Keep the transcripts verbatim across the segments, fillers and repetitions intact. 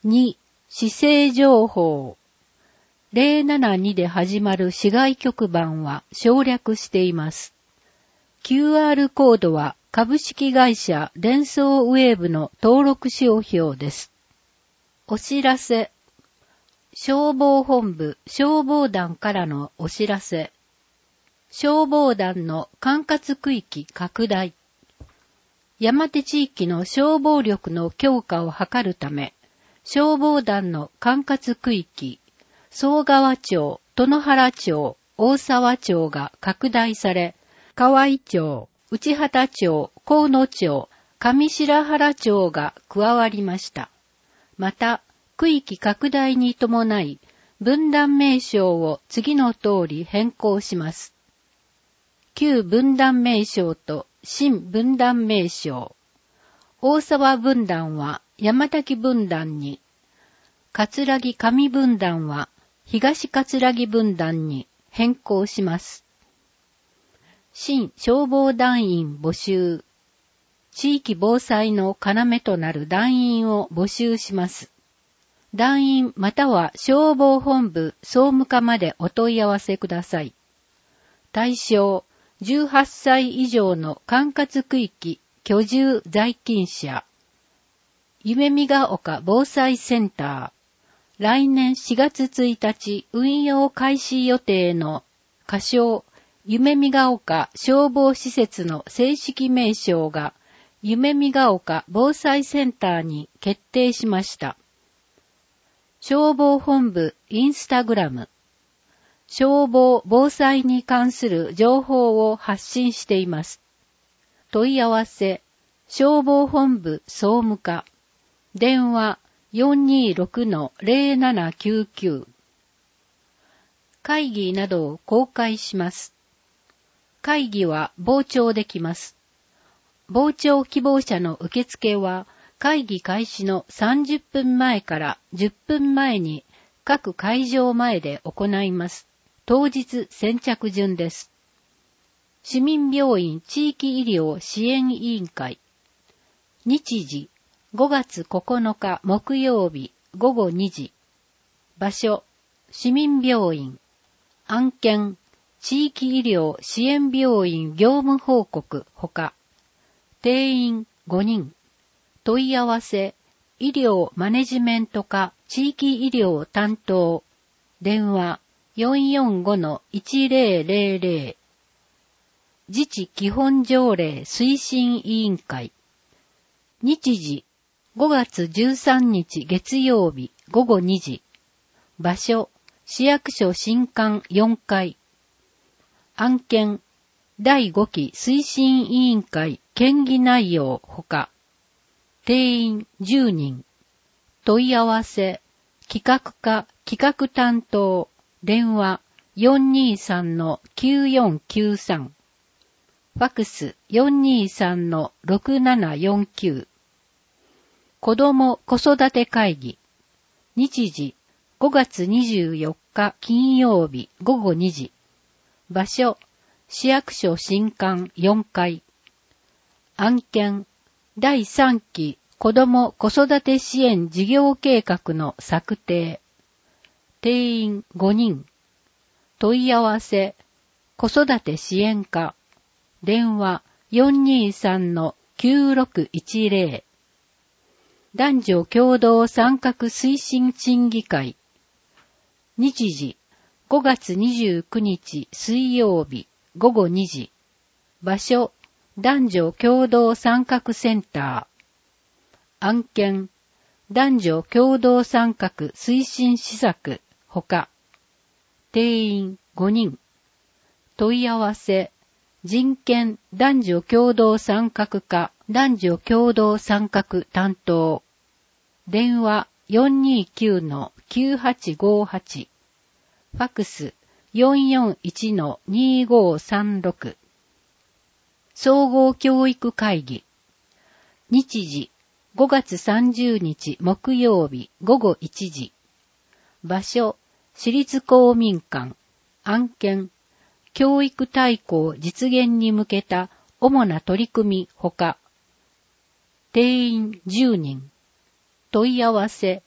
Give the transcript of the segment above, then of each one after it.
に、市政情報。ゼロななにで始まる市外局番は省略しています。キューアール コードは株式会社デンソーウェーブの登録商標です。お知らせ。消防本部消防団からのお知らせ。消防団の管轄区域拡大。山手地域の消防力の強化を図るため、消防団の管轄区域、総川町、殿原町、大沢町が拡大され、河合町、内畑町、河野町、上白原町が加わりました。また、区域拡大に伴い、分団名称を次の通り変更します。旧分団名称と新分団名称。大沢分団は山滝分団に、葛城上分団は東葛城分団に変更します。新消防団員募集。地域防災の要となる団員を募集します。団員または消防本部総務課までお問い合わせください。対象、じゅうはっさい以上の管轄区域居住在勤者。夢見が丘防災センター。来年しがつついたち運用開始予定の仮称夢見が丘消防施設の正式名称が夢見が丘防災センターに決定しました。消防本部インスタグラム。消防防災に関する情報を発信しています。問い合わせ、消防本部総務課。電話 よんにーろくのゼロななきゅうきゅう。会議などを公開します。会議は傍聴できます。傍聴希望者の受付は会議開始のさんじゅっぷんまえからじゅっぷんまえに各会場前で行います。当日先着順です。市民病院地域医療支援委員会。日時ごがつここのか木曜日ごごにじ。場所市民病院。案件地域医療支援病院業務報告ほか。定員ごにん。問い合わせ医療マネジメント課地域医療担当。電話 よんよんごのいちぜろぜろぜろ。自治基本条例推進委員会。日時ごがつじゅうさんにち月曜日ごごにじ。場所市役所新館よんかい。案件だいごき推進委員会県議内容ほか。定員じゅうにん。問い合わせ企画課企画担当。電話 よんにーさんのきゅうよんきゅうさん。ファクス よんにーさんのろくななよんきゅう。子ども子育て会議。日時ごがつにじゅうよっか金曜日ごごにじ。場所市役所新館よんかい。案件だいさんき子ども子育て支援事業計画の策定。定員ごにん。問い合わせ子育て支援課。電話 よんにーさんのきゅうろくいちぜろ。男女共同参画推進審議会。日時ごがつにじゅうくにち水曜日ごごにじ。場所男女共同参画センター。案件男女共同参画推進施策ほか。定員ごにん。問い合わせ人権男女共同参画課男女共同参画担当。電話 よんにーきゅうのきゅうはちごはち。ファクス よんよんいちのにーごーさんろく。総合教育会議。日時ごがつさんじゅうにち木曜日ごごいちじ。場所私立公民館。案件教育大綱実現に向けた主な取り組みほか。定員じゅうにん。問い合わせ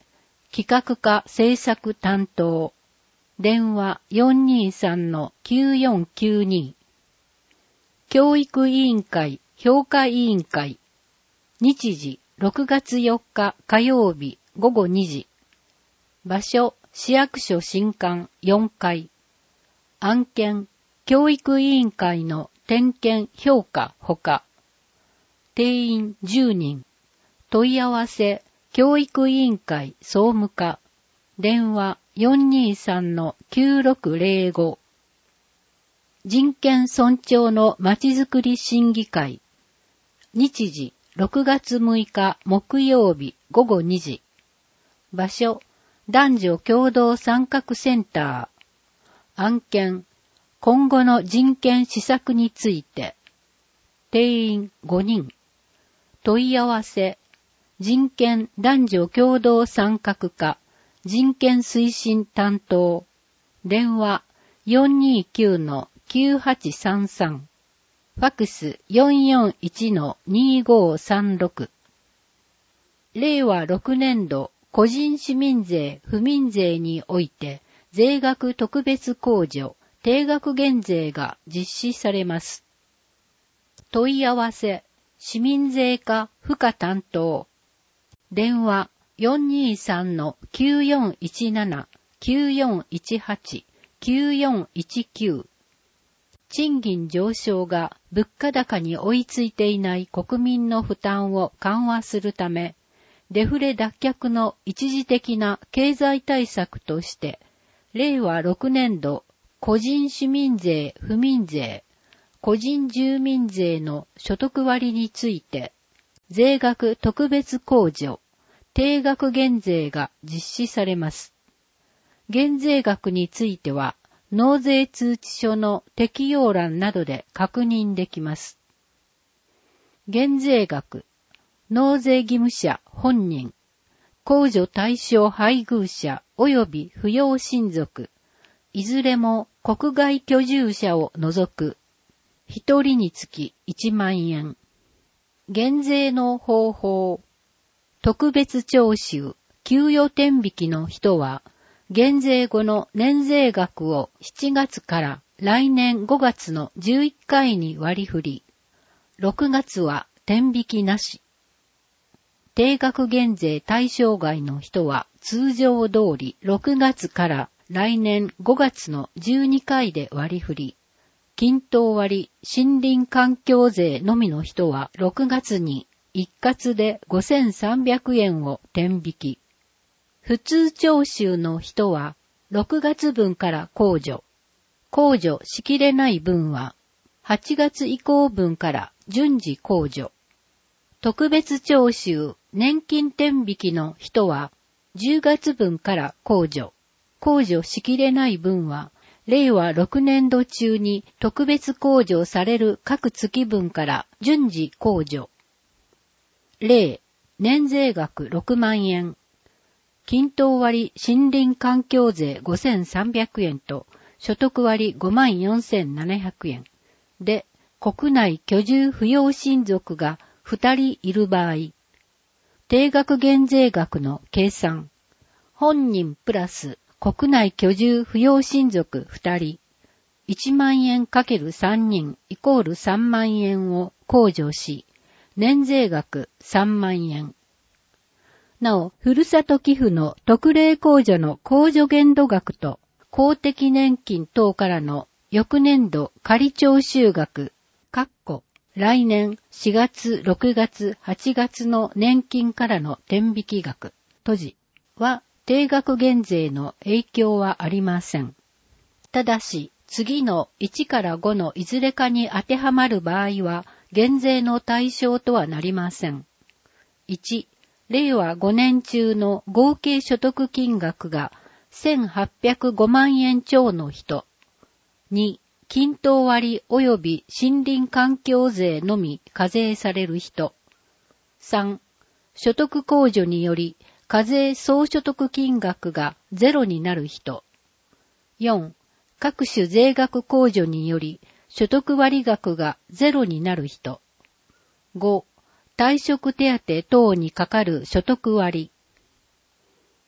企画課制作担当。電話 よんにーさんのきゅうよんきゅうに。教育委員会評価委員会。日時ろくがつよっか火曜日ごごにじ。場所市役所新館よんかい。案件教育委員会の点検評価ほか。定員じゅうにん。問い合わせ教育委員会総務課。電話 よんにーさんのきゅうろくぜろご。人権尊重のまちづくり審議会。日時ろくがつむいか木曜日ごごにじ。場所男女共同参画センター。案件今後の人権施策について。定員ごにん。問い合わせ人権男女共同参画課人権推進担当。電話 よんにーきゅうのきゅうはちさんさん。ファックス よんよんいちのにごさんろく。れいわろくねんど個人市民税不民税において税額特別控除定額減税が実施されます。問い合わせ市民税課付加担当。電話 よんにーさんのきゅうよんいちなな きゅうよんいちはち きゅうよんいちきゅう。賃金上昇が物価高に追いついていない国民の負担を緩和するため、デフレ脱却の一時的な経済対策として、れいわろくねんど個人市民税不民税、個人住民税の所得割について、税額特別控除、定額減税が実施されます。減税額については、納税通知書の適用欄などで確認できます。減税額、納税義務者本人、控除対象配偶者及び扶養親族、いずれも国外居住者を除く、一人につきいちまんえん。減税の方法、特別徴収、給与天引きの人は、減税後の年税額をしちがつから来年ごがつのじゅういっかいに割り振り、ろくがつは天引きなし。定額減税対象外の人は通常通りろくがつから来年ごがつのじゅうにかいで割り振り、均等割森林環境税のみの人はろくがつに一括でごせんさんびゃくえんを天引き。普通徴収の人はろくがつぶんから控除。控除しきれない分ははちがつ以降分から順次控除。特別徴収年金天引きの人はじゅうがつぶんから控除。控除しきれない分はれいわろくねんど中に特別控除される各月分から順次控除。例、年税額ろくまんえん。均等割森林環境税ごせんさんびゃくえんと所得割 ごまんよんせんななひゃくえんで国内居住扶養親族がふたりいる場合、定額減税額の計算、本人プラス国内居住扶養親族ふたり、いちまんえん ×さん 人イコールさんまんえんを控除し、年税額さんまんえん。なお、ふるさと寄付の特例控除の控除限度額と公的年金等からの翌年度仮徴収額、括弧来年しがつ、ろくがつ、はちがつの年金からの天引き額、閉じは定額減税の影響はありません。ただし、次のいちからごのいずれかに当てはまる場合は、減税の対象とはなりません。いち、れいわごねん中の合計所得金額がせんはっぴゃくごまんえん超の人。に、均等割及び森林環境税のみ課税される人。さん、所得控除により課税総所得金額がゼロになる人。よん、各種税額控除により所得割額がゼロになる人。ご、退職手当等にかかる所得割。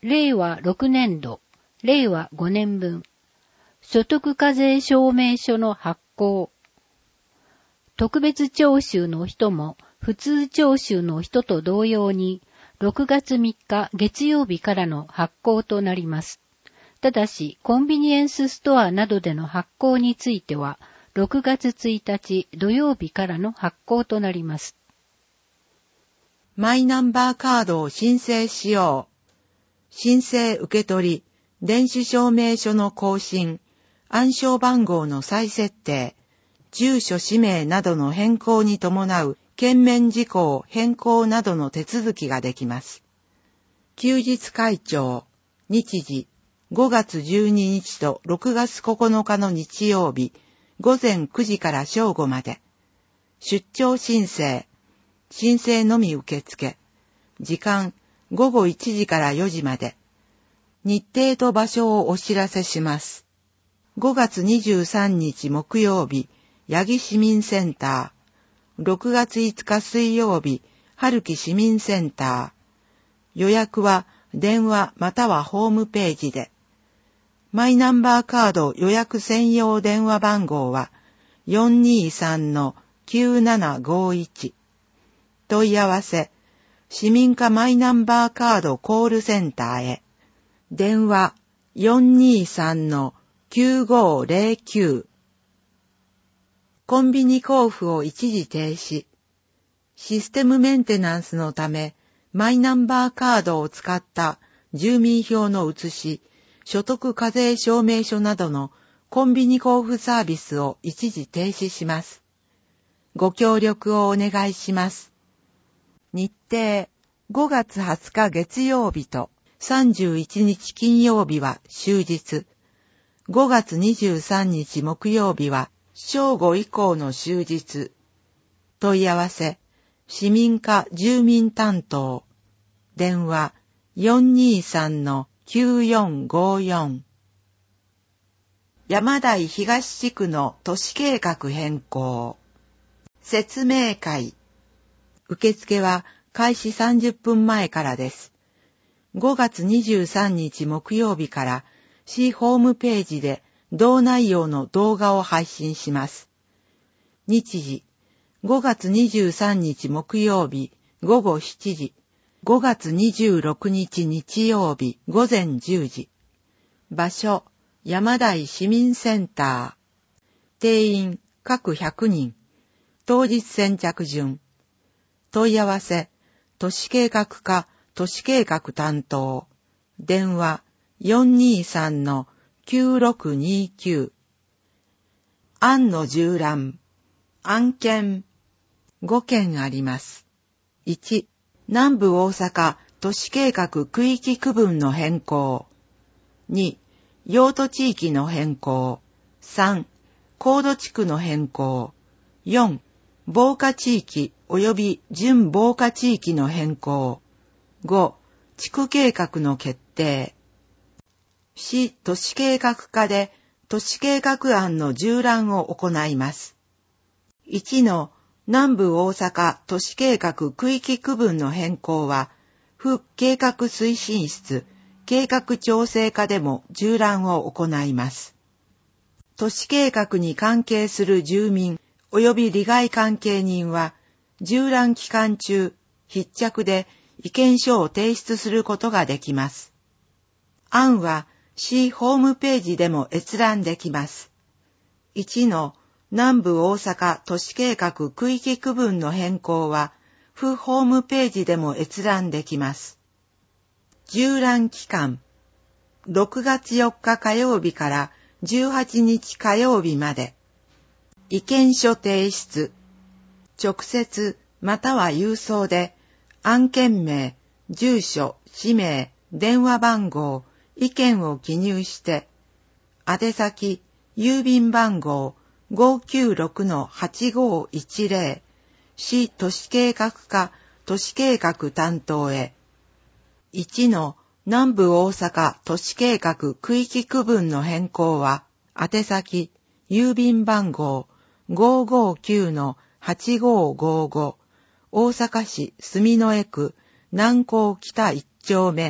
れいわろくねんど、れいわごねんぶん、所得課税証明書の発行。特別徴収の人も普通徴収の人と同様にろくがつみっか月曜日からの発行となります。ただし、コンビニエンスストアなどでの発行については、ろくがつついたち土曜日からの発行となります。 マイナンバーカードを申請しよう。申請受け取り、電子証明書の更新、暗証番号の再設定、住所氏名などの変更に伴う券面事項変更などの手続きができます。休日開帳、日時、ごがつじゅうににちとろくがつここのかの日曜日、ごぜんくじから正午まで。出張申請、申請のみ受付。時間、ごごいちじからよじまで。日程と場所をお知らせします。ごがつにじゅうさんにち木曜日、八木市民センター。ろくがついつか水曜日、春木市民センター。予約は電話またはホームページで。マイナンバーカード予約専用電話番号は よんにーさんのきゅうななごいち。問い合わせ、市民課マイナンバーカードコールセンターへ。電話 よんにーさんのきゅうごーぜろきゅう。コンビニ交付を一時停止。システムメンテナンスのため、マイナンバーカードを使った住民票の写し、所得課税証明書などのコンビニ交付サービスを一時停止します。ご協力をお願いします。日程、ごがつはつか月曜日とさんじゅういちにち金曜日は終日。ごがつにじゅうさんにち木曜日は正午以降の終日。問い合わせ、市民課住民担当。電話 よんにーさんのきゅうよんごよん。山台東地区の都市計画変更。説明会。受付は開始さんじゅっぷんまえからです。ごがつにじゅうさんにち木曜日から市ホームページで同内容の動画を配信します。日時、ごがつにじゅうさんにち木曜日ごごしちじ。ごがつにじゅうろくにち日曜日ごぜんじゅうじ。場所、山台市民センター。定員、各ひゃくにん。当日先着順。問い合わせ、都市計画課、都市計画担当。電話、よんにーさんのきゅうろくにーきゅう。案の縦覧。案件。ごけんあります。いち、南部大阪都市計画区域区分の変更。に、用途地域の変更。さん、高度地区の変更。よん、防火地域及び準防火地域の変更。ご、地区計画の決定。市都市計画課で都市計画案の縦覧を行います。いちの南部大阪都市計画区域区分の変更は、府計画推進室、計画調整課でも縦覧を行います。都市計画に関係する住民及び利害関係人は、縦覧期間中、必着で意見書を提出することができます。案は市ホームページでも閲覧できます。いちの南部大阪都市計画区域区分の変更は、府ホームページでも閲覧できます。縦覧期間、ろくがつよっか火曜日からじゅうはちにち火曜日まで。意見書提出、直接または郵送で、案件名、住所、氏名、電話番号、意見を記入して、宛先、郵便番号、ごーきゅうろくのはちごーいちぜろ、市都市計画課都市計画担当へ。いちの南部大阪都市計画区域区分の変更は、宛先、郵便番号 ごーごーきゅうのはちごーごーご、大阪市住之江区南港北いち丁目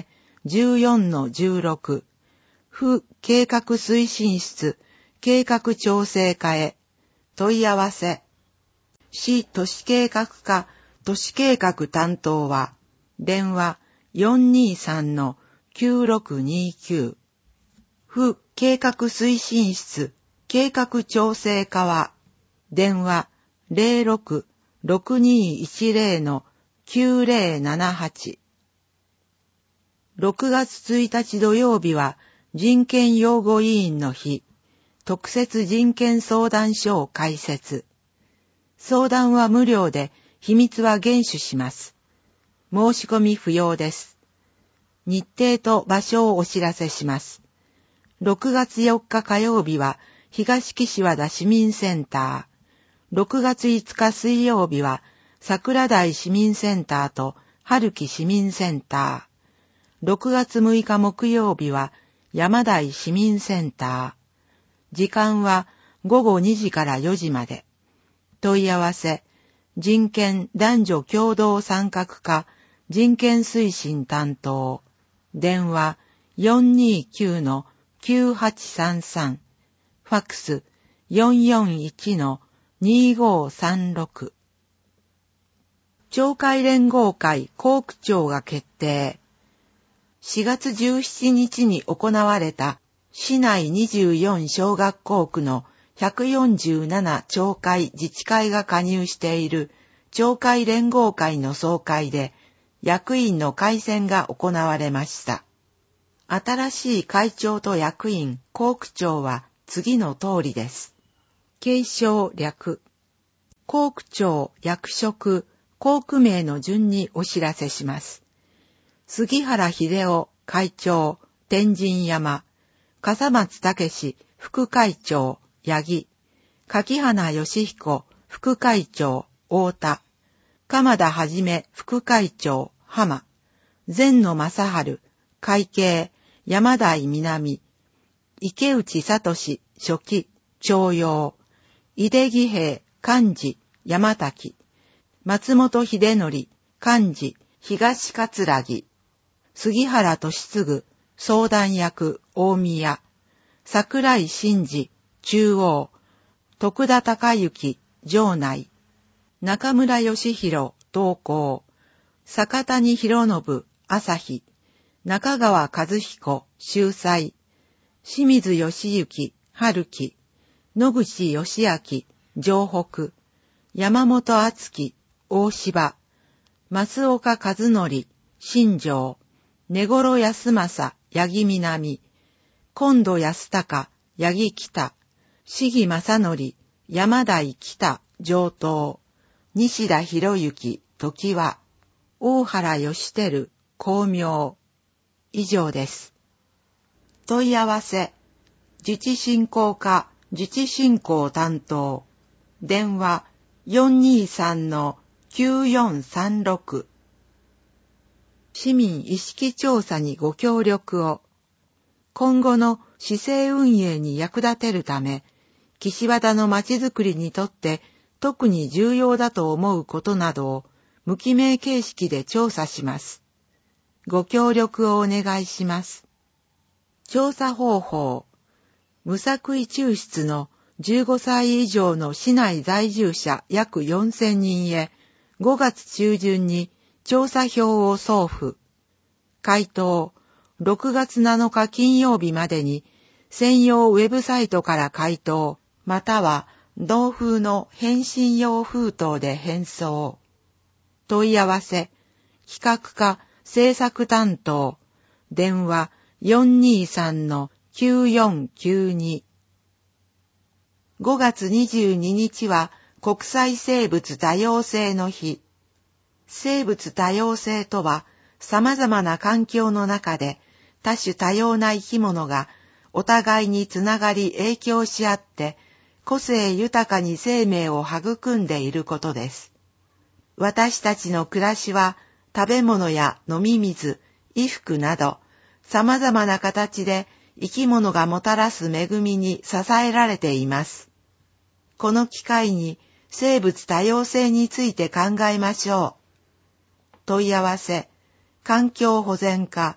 じゅうよんのじゅうろく、府計画推進室計画調整課へ問い合わせ。市都市計画課都市計画担当は、電話 よんにーさんのきゅうろくにーきゅう。府計画推進室計画調整課は、電話 ゼロろく ろくにーいちゼロのきゅうゼロななはち。ろくがつついたち土曜日は人権擁護委員の日、特設人権相談所を開設。相談は無料で、秘密は厳守します。申し込み不要です。日程と場所をお知らせします。ろくがつよっか火曜日は東岸和田市民センター。ろくがついつか水曜日は桜台市民センターと春木市民センター。ろくがつむいか木曜日は山台市民センター。時間はごごにじからよじまで。問い合わせ、人権男女共同参画課人権推進担当。電話 よんにーきゅうのきゅうはちさんさん。ファックス よんよんいちのにーごーさんろく。町会連合会校区長が決定。しがつじゅうしちにちに行われた市内にじゅうよん小学校区のひゃくよんじゅうなな町会自治会が加入している町会連合会の総会で役員の改選が行われました。新しい会長と役員、校区長は次の通りです。継承略。校区長、役職、校区名の順にお知らせします。杉原秀夫、会長、天神山。笠松武副会長、八木。柿花義彦、副会長、太田。鎌田はじめ、副会長、浜。前野正春、会計、山台南。池内聡、書記、徴用。井出義平、幹事、山滝。松本秀則、幹事、東桂木。杉原俊次、相談役、大宮。桜井真治、中央。徳田孝之、城内。中村義弘、東高。坂谷博信、朝日。中川和彦、秀才。清水義行、春樹。野口義明、城北。山本敦樹、大芝。増岡和則、新庄。根頃康政、八木南。近藤康隆、八木北。市議正則、山台北、上東。西田博之、常盤。大原義輝、光明。以上です。問い合わせ。自治振興課、自治振興担当。電話 よんにーさんのきゅうよんさんろく。市民意識調査にご協力を。今後の市政運営に役立てるため、岸和田のまちづくりにとって特に重要だと思うことなどを無記名形式で調査します。ご協力をお願いします。調査方法。無作為抽出のじゅうごさい以上の市内在住者約よんせんにんへごがつちゅうじゅんに調査票を送付。回答。ろくがつなのか金曜日までに専用ウェブサイトから回答、または同封の返信用封筒で返送。問い合わせ。企画課制作担当。電話 よんにーさんのきゅうよんきゅうに。ごがつにじゅうににちは国際生物多様性の日。生物多様性とは、様々な環境の中で多種多様な生き物がお互いにつながり影響し合って個性豊かに生命を育んでいることです。私たちの暮らしは食べ物や飲み水、衣服など様々な形で生き物がもたらす恵みに支えられています。この機会に生物多様性について考えましょう。問い合わせ。環境保全課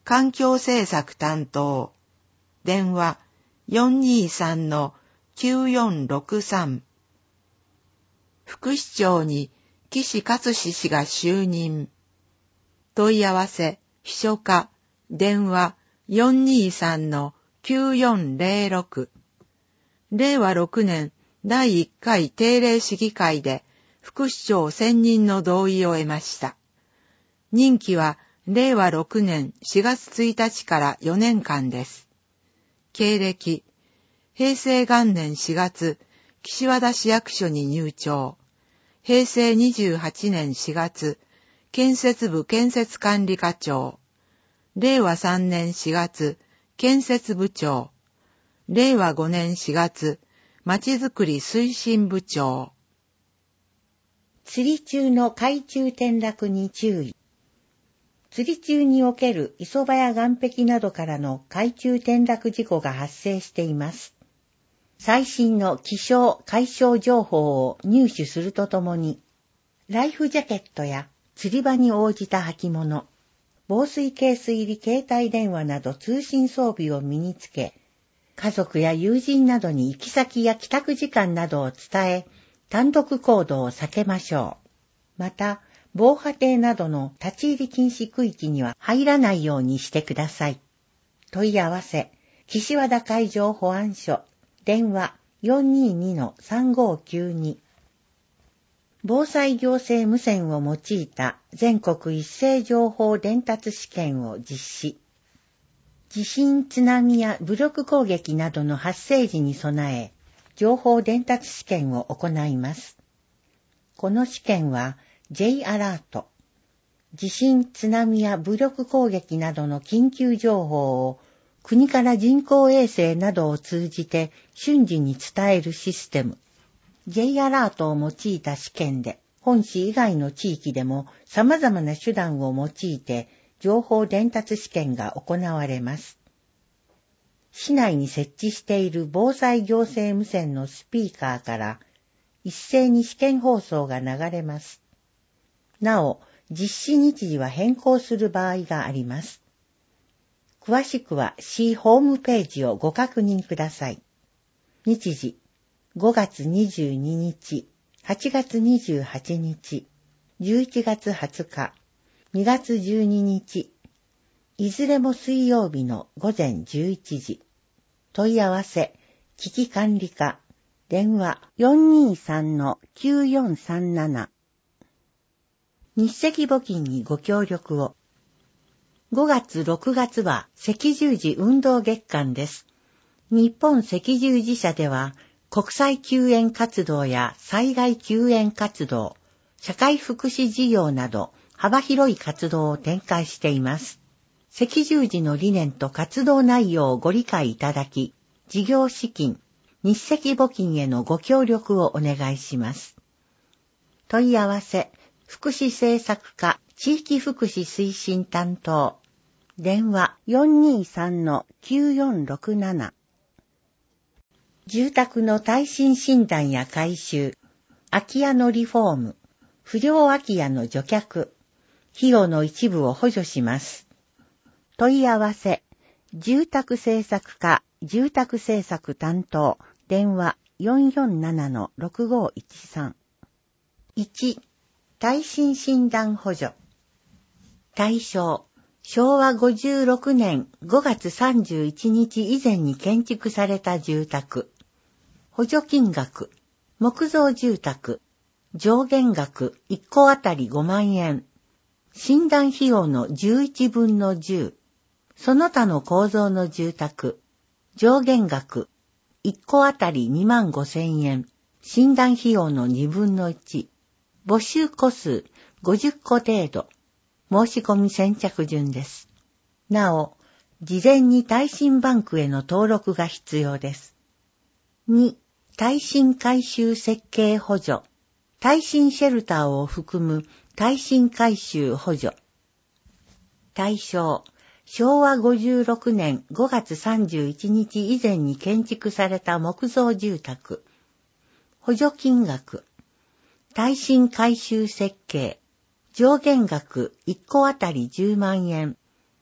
環境政策担当、電話 よんにーさんのきゅうよんろくさん。副市長に岸勝志氏が就任。問い合わせ、秘書課、電話 よんにーさんのきゅうよんぜろろく。れいわろくねんだいいっかい定例市議会で副市長選任の同意を得ました。任期はれいわろくねんしがつついたちからよねんかんです。経歴、平成元年しがつ、岸和田市役所に入庁。平成にじゅうはちねんしがつ、建設部建設管理課長。れいわさんねんしがつ、建設部長。れいわごねんしがつ、まちづくり推進部長。 釣り中の海中転落に注意。釣り中における磯場や岸壁などからの海中転落事故が発生しています。最新の気象・海象情報を入手するとともに、ライフジャケットや釣り場に応じた履物、防水ケース入り携帯電話など通信装備を身につけ、家族や友人などに行き先や帰宅時間などを伝え、単独行動を避けましょう。また、防波堤などの立ち入り禁止区域には入らないようにしてください。問い合わせ、岸和田海上保安署、電話 よんにーにのさんごーきゅうに。防災行政無線を用いた全国一斉情報伝達試験を実施。地震、津波や武力攻撃などの発生時に備え、情報伝達試験を行います。この試験は J アラート、地震、津波や武力攻撃などの緊急情報を国から人工衛星などを通じて瞬時に伝えるシステム。J アラートを用いた試験で、本市以外の地域でも様々な手段を用いて情報伝達試験が行われます。市内に設置している防災行政無線のスピーカーから一斉に試験放送が流れます。なお、実施日時は変更する場合があります。詳しくは市ホームページをご確認ください。日時、ごがつにじゅうににち、はちがつにじゅうはちにち、じゅういちがつはつか、にがつじゅうににち、いずれも水曜日のごぜんじゅういちじ。問い合わせ、危機管理課、電話 よんにーさんのきゅうよんさんなな。日赤募金にご協力を。ごがつろくがつは赤十字運動月間です。日本赤十字社では国際救援活動や災害救援活動、社会福祉事業など幅広い活動を展開しています。赤十字の理念と活動内容をご理解いただき、事業資金、日赤募金へのご協力をお願いします。問い合わせ、福祉政策課地域福祉推進担当、電話 よんにーさんのきゅうよんろくなな。住宅の耐震診断や改修、空き家のリフォーム、不良空き家の除却、費用の一部を補助します。問い合わせ、住宅政策課住宅政策担当、電話 よんよんななのろくごいちさん。いち、耐震診断補助。対象、しょうわごじゅうろくねんごがつさんじゅういちにち以前に建築された住宅。補助金額、木造住宅、上限額いっこあたりごまんえん。診断費用のじゅういちぶんのじゅう。その他の構造の住宅、上限額いっこあたりにまんごせんえん。診断費用のにぶんのいち。募集個数ごじゅっこ程度。申し込み先着順です。なお、事前に耐震バンクへの登録が必要です。に、耐震改修設計補助。耐震シェルターを含む耐震改修補助。対象、しょうわごじゅうろくねんごがつさんじゅういちにち以前に建築された木造住宅。補助金額。耐震改修設計。上限額いっこあたりじゅうまんえん。補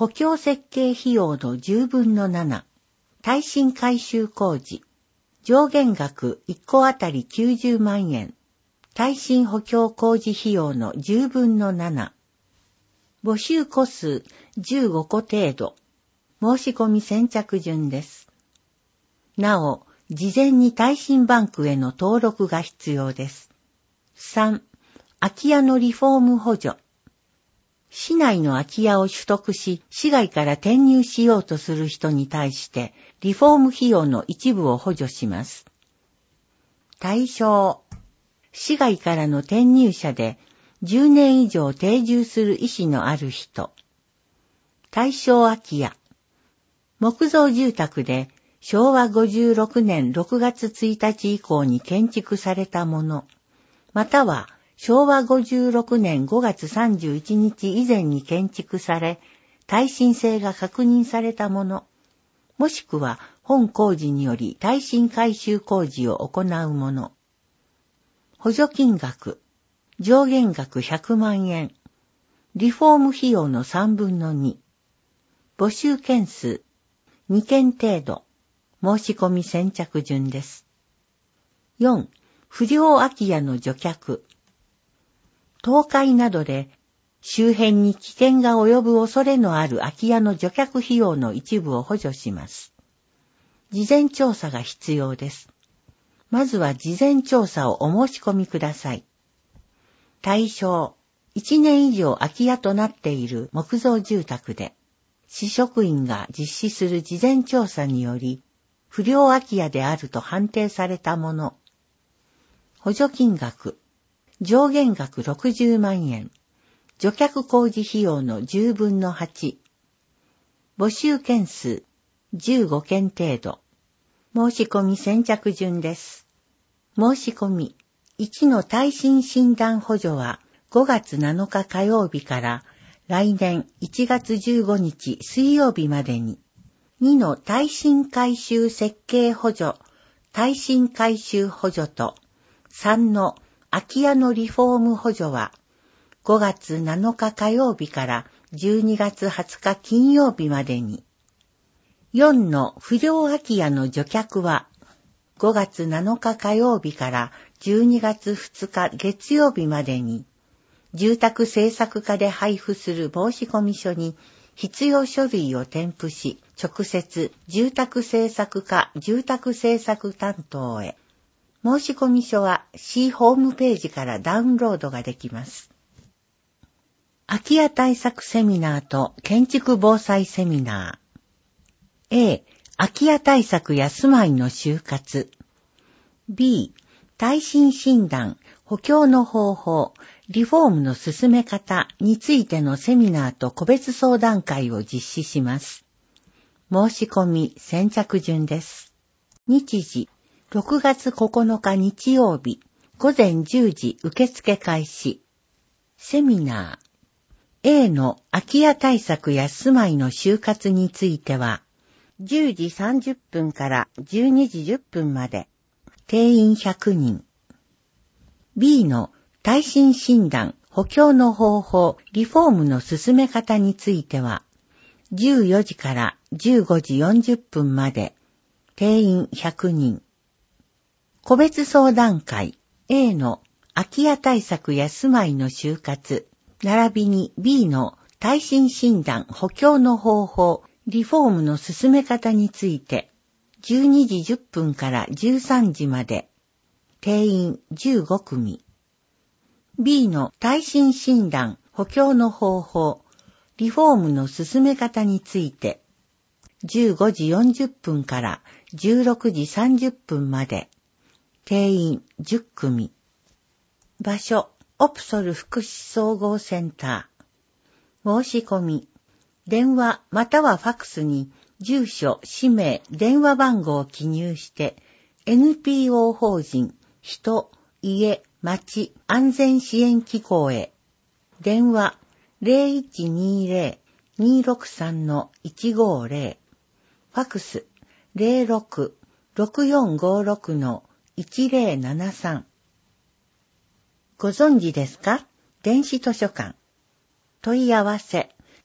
補強設計費用のじゅうぶんのなな、耐震改修工事、上限額いっこあたりきゅうじゅうまんえん、耐震補強工事費用のじゅうぶんのなな、募集個数じゅうごこ程度、申し込み先着順です。なお、事前に耐震バンクへの登録が必要です。さん、空き家のリフォーム補助。市内の空き家を取得し、市外から転入しようとする人に対して、リフォーム費用の一部を補助します。対象。市外からの転入者で、じゅうねん以上定住する意思のある人。対象空き家。木造住宅で、しょうわごじゅうろくねんろくがつついたち以降に建築されたもの、または、しょうわごじゅうろくねんごがつさんじゅういちにち以前に建築され、耐震性が確認されたもの、もしくは本工事により耐震改修工事を行うもの。補助金額、上限額ひゃくまんえん、リフォーム費用のさんぶんのに、募集件数、にけん程度、申し込み先着順です。よん、不良空き家の除却。倒壊などで周辺に危険が及ぶ恐れのある空き家の除却費用の一部を補助します。事前調査が必要です。まずは事前調査をお申し込みください。対象、いちねん以上空き家となっている木造住宅で、市職員が実施する事前調査により、不良空き家であると判定されたもの。補助金額、上限額ろくじゅうまんえん、除却工事費用のじゅうぶんのはち、募集件数じゅうごけん程度、申し込み先着順です。申し込み、いちの耐震診断補助はごがつなのか火曜日から来年いちがつじゅうごにち水曜日までに、にの耐震改修設計補助、耐震改修補助と、さんの空き家のリフォーム補助は、ごがつなのか火曜日からじゅうにがつはつか金曜日までに。よんの不良空き家の除却は、ごがつなのか火曜日からじゅうにがつふつか月曜日までに、住宅政策課で配布する申込書に必要書類を添付し、直接住宅政策課住宅政策担当へ。申込書は市ホームページからダウンロードができます。空き家対策セミナーと建築防災セミナー。A、空き家対策や住まいの就活。B、耐震診断、補強の方法、リフォームの進め方についてのセミナーと個別相談会を実施します。申し込み先着順です。日時、ろくがつここのか日曜日、ごぜんじゅうじ受付開始。セミナー。A の空き家対策や住まいの就活については、じゅうじさんじゅっぷんからじゅうにじじゅっぷんまで、定員ひゃくにん。B の耐震診断、補強の方法、リフォームの進め方については、じゅうよじからじゅうごじよんじゅっぷんまで、定員ひゃくにん。個別相談会 A の空き家対策や住まいの就活、並びに B の耐震診断、補強の方法、リフォームの進め方について、じゅうにじじゅっぷんからじゅうさんじまで、定員じゅうごくみ。B の耐震診断、補強の方法、リフォームの進め方について、じゅうごじよんじゅっぷんからじゅうろくじさんじゅっぷんまで、定員じゅっくみ。場所、オプソル福祉総合センター。申し込み、電話またはファクスに住所、氏名、電話番号を記入して、エヌピーオー 法人、人、家、町、安全支援機構へ。電話 ゼロいちにゼロ にろくさん いちごゼロ。ファクス ゼロろく ろくよんごろく いちゼロななさん。ご存知ですか？電子図書館。問い合わせ、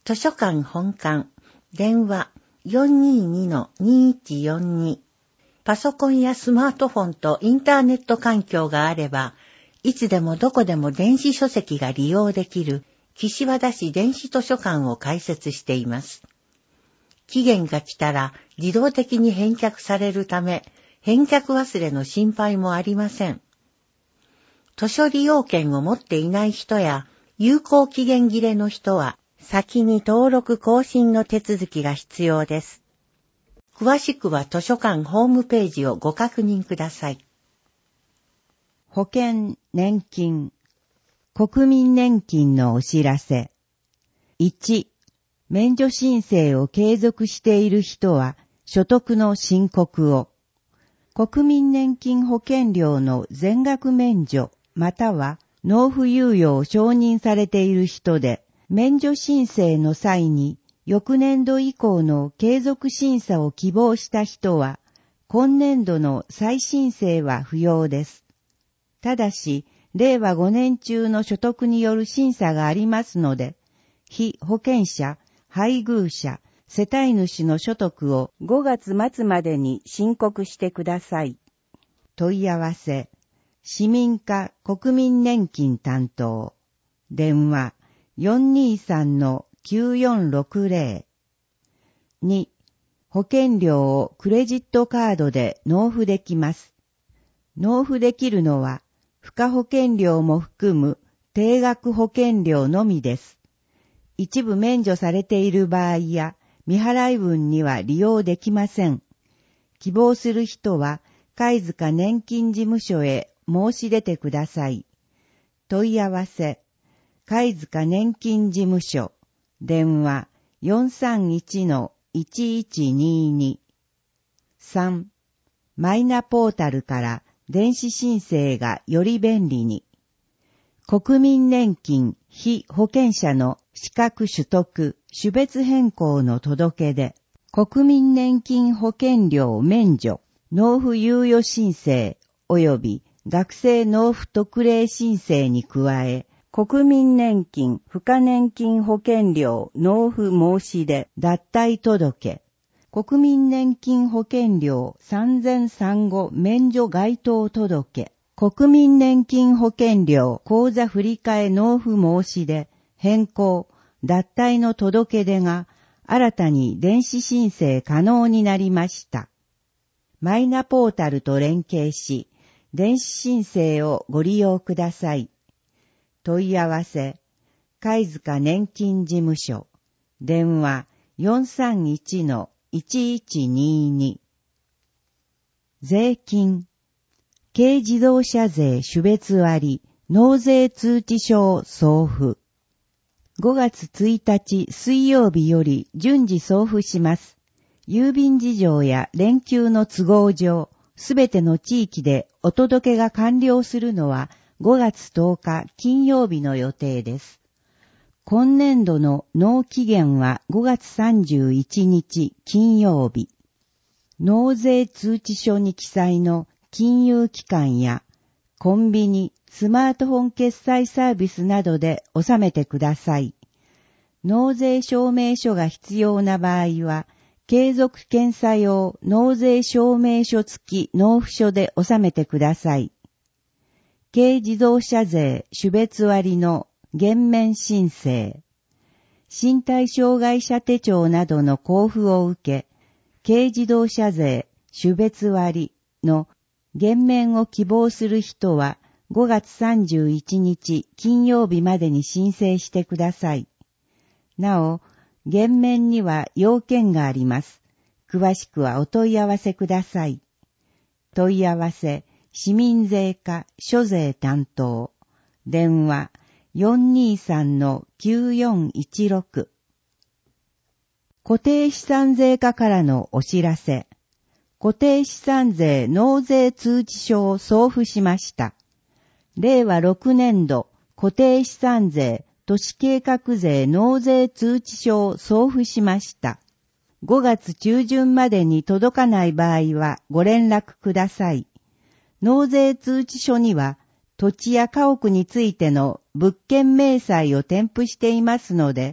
図書館本館、電話 よんにーにのにいちよんに。パソコンやスマートフォンとインターネット環境があれば、いつでもどこでも電子書籍が利用できる岸和田市電子図書館を開設しています。期限が来たら自動的に返却されるため、返却忘れの心配もありません。図書利用券を持っていない人や、有効期限切れの人は、先に登録更新の手続きが必要です。詳しくは図書館ホームページをご確認ください。 保険、年金、国民年金のお知らせ。いち、免除申請を継続している人は所得の申告を。国民年金保険料の全額免除または納付猶予を承認されている人で、免除申請の際に翌年度以降の継続審査を希望した人は、今年度の再申請は不要です。ただし、れいわごねん中の所得による審査がありますので、被保険者、配偶者、世帯主の所得をごがつ末までに申告してください。問い合わせ、市民課国民年金担当、電話 よんにーさんのきゅうよんろくぜろ。に、保険料をクレジットカードで納付できます。納付できるのは、付加保険料も含む定額保険料のみです。一部免除されている場合や未払い分には利用できません。希望する人は貝塚年金事務所へ申し出てください。問い合わせ、貝塚年金事務所、電話 よんさんいちのいちいちにに。さん、マイナポータルから電子申請がより便利に。国民年金被保険者の資格取得、種別変更の届け出、国民年金保険料免除、納付猶予申請及び学生納付特例申請に加え、国民年金付加年金保険料納付申し出脱退届、国民年金保険料産前産後免除該当届、国民年金保険料口座振替納付申し出変更脱退の届け出が新たに電子申請可能になりました。マイナポータルと連携し、電子申請をご利用ください。問い合わせ、貝塚年金事務所、電話 よんさんいちのいちいちにに。税金、軽自動車税種別割、納税通知書送付。ごがつついたち水曜日より順次送付します。郵便事情や連休の都合上、すべての地域でお届けが完了するのはごがつとおか金曜日の予定です。今年度の納期限はごがつさんじゅういちにち金曜日。納税通知書に記載の金融機関やコンビニ、スマートフォン決済サービスなどで納めてください。納税証明書が必要な場合は、継続検査用納税証明書付き納付書で納めてください。軽自動車税種別割の減免申請、身体障害者手帳などの交付を受け、軽自動車税種別割の減免を希望する人はごがつさんじゅういちにち金曜日までに申請してください。なお、減免には要件があります。詳しくはお問い合わせください。問い合わせ、市民税課諸税担当、電話 よんにーさんのきゅうよんいちろく。固定資産税課からのお知らせ。固定資産税納税通知書を送付しました。れいわろくねんど固定資産税都市計画税納税通知書を送付しました。ごがつちゅうじゅんまでに届かない場合はご連絡ください。納税通知書には土地や家屋についての物件明細を添付していますので、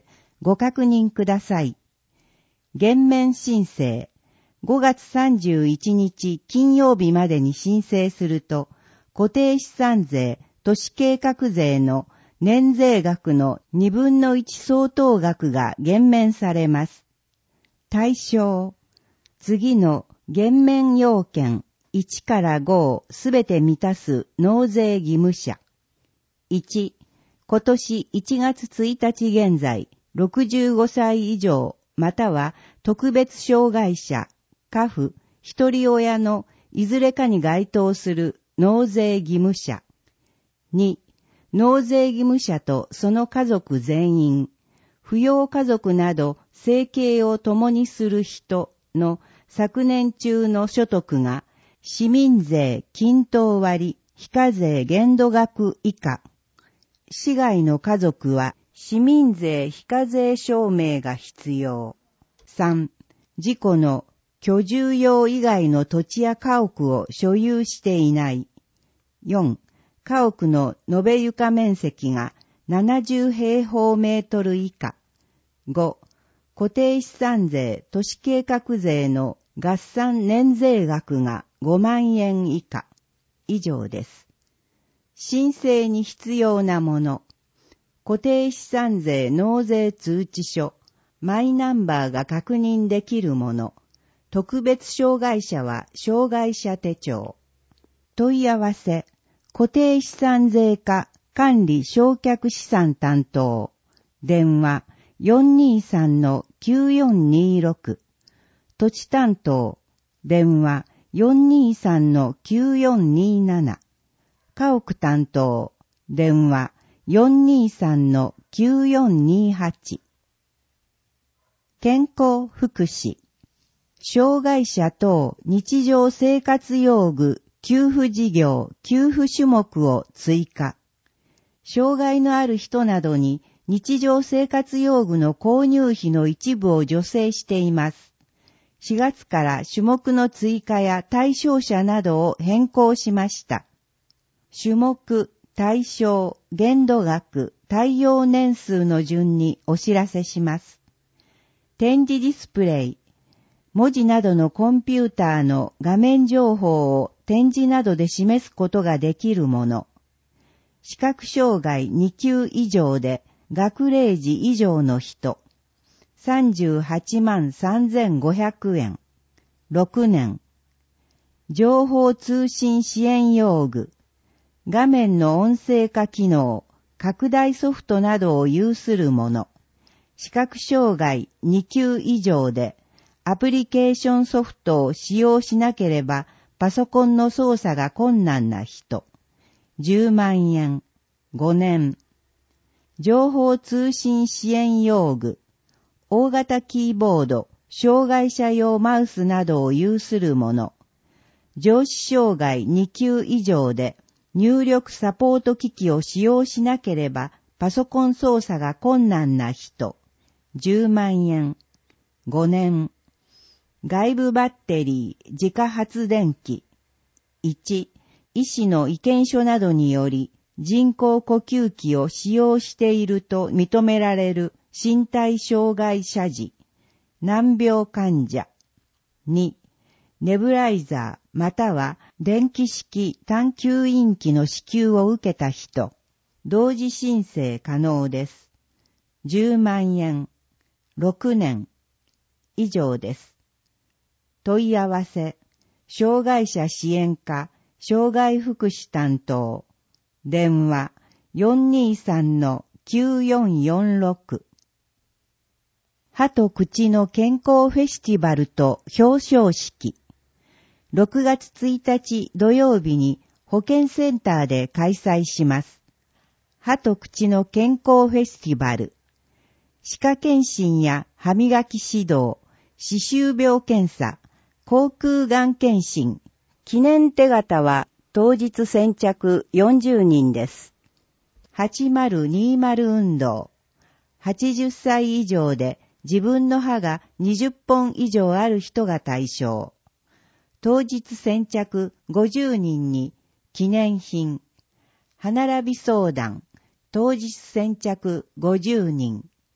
ご確認ください。減免申請、ごがつさんじゅういちにち金曜日までに申請すると、固定資産税、都市計画税の年税額のにぶんのいち相当額が減免されます。対象、次の減免要件いちからごをすべて満たす納税義務者。いち、今年いちがつついたち現在、ろくじゅうごさい以上、または特別障害者、家父、一人親のいずれかに該当する納税義務者。に、納税義務者とその家族全員、扶養家族など生計を共にする人の昨年中の所得が市民税均等割非課税限度額以下。市外の家族は市民税非課税証明が必要。さん、自己の居住用以外の土地や家屋を所有していない。よん、家屋の延べ床面積がななじゅうへいほうメートル以下。ご、固定資産税都市計画税の合算年税額がごまんえん以下。以上です。申請に必要なもの。固定資産税納税通知書、マイナンバーが確認できるもの。特別障害者は障害者手帳。問い合わせ。固定資産税課管理償却資産担当。電話 よんにーさんのきゅうよんにーろく。土地担当。電話 よんにーさんのきゅうよんにーなな。家屋担当。電話 よんにーさんのきゅうよんにーはち。健康福祉。障害者等日常生活用具給付事業給付種目を追加。障害のある人などに日常生活用具の購入費の一部を助成しています。しがつから種目の追加や対象者などを変更しました。種目、対象、限度額、対応年数の順にお知らせします。展示ディスプレイ。文字などのコンピューターの画面情報を展示などで示すことができるもの。視覚障害にきゅう以上で学齢児以上の人。さんじゅうはちまんさんぜんごひゃくえん。ろくねん。情報通信支援用具。画面の音声化機能、拡大ソフトなどを有するもの。視覚障害にきゅう以上でアプリケーションソフトを使用しなければパソコンの操作が困難な人。じゅうまんえん。ごねん。情報通信支援用具。大型キーボード、障害者用マウスなどを有するもの。上視障害にきゅう以上で入力サポート機器を使用しなければパソコン操作が困難な人。じゅうまんえん。ごねん。外部バッテリー、自家発電機。いち、医師の意見書などにより人工呼吸器を使用していると認められる身体障害者児、難病患者。に、ネブライザーまたは電気式探吸引器の支給を受けた人、同時申請可能です。じゅうまんえん。ろくねん。以上です。問い合わせ、障害者支援課、障害福祉担当、電話 よんにーさんのきゅうよんよんろく。歯と口の健康フェスティバルと表彰式。ろくがつついたち土曜日に保健センターで開催します。歯と口の健康フェスティバル。歯科検診や歯磨き指導、歯周病検査、口腔がん検診、記念手形は当日先着よんじゅうにんです。はちまるにじゅう運動。はちじゅっさい以上で自分の歯がにじゅっぽん以上ある人が対象。当日先着ごじゅうにんに記念品。歯並び相談。当日先着ごじゅうにん。